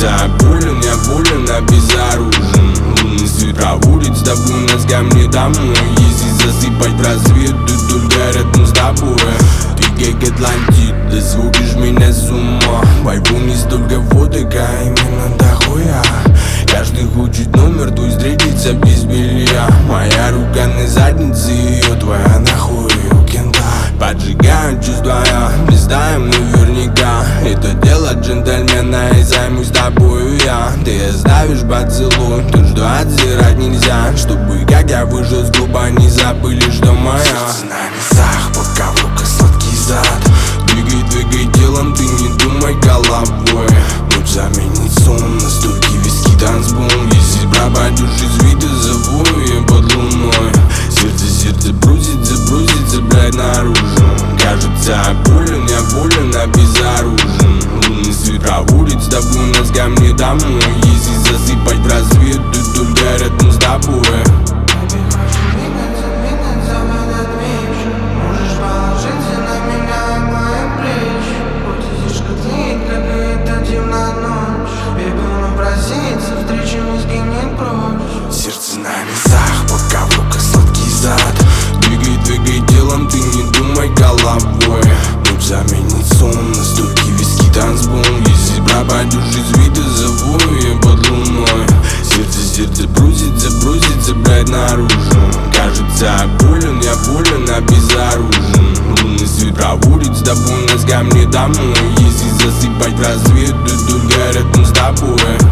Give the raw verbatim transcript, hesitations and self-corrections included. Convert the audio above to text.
кажется, болен, я болен, обезоружен. Лунный свет проводит с тобой нас ко мне домой. Если засыпать в разведу, только рядом с тобой. Ты как Атлантида, сводишь меня с ума. Байбу не столько фоток, а именно дохуя. Каждый хочет номер, то есть встретиться без белья. Моя рука на заднице, ее твоя нахуй у кента. Поджигаем чувства, я блистаем наверняка. Это дело джентльмена, и займусь тобою я. Ты оставишь поцелуй, то, что отзирать нельзя. Чтобы, как я выжил с клуба, не забыли, что моя. Сердце на весах, пока в руках сладкий зад. Двигай, двигай телом, ты не думай головой. Ночь заменит сон, настойки, виски, танцпол. Если пропадешь из вида, забою я под луной. Сердце, сердце брузится, брузится, блядь, наружу. Кажется, болен, я болен, обезоружен. Лунный свет проводит с тобой нас ко мне домой. Если засыпать в разведу, только рядом с тобой. Сердце на весах, пока в руках сладкий зад. Двигай, двигай телом, ты не думай головой. Ночь заменит сон, настойки, виски, танцпол. Если пропадешь из вида, забою я под луной. Сердце, сердце брузится, брузится, блядь, наружу. Кажется, болен, я болен, обезоружен. Лунный свет проводит с тобой нас ко мне домой. Если засыпать в разведу, только рядом с тобой.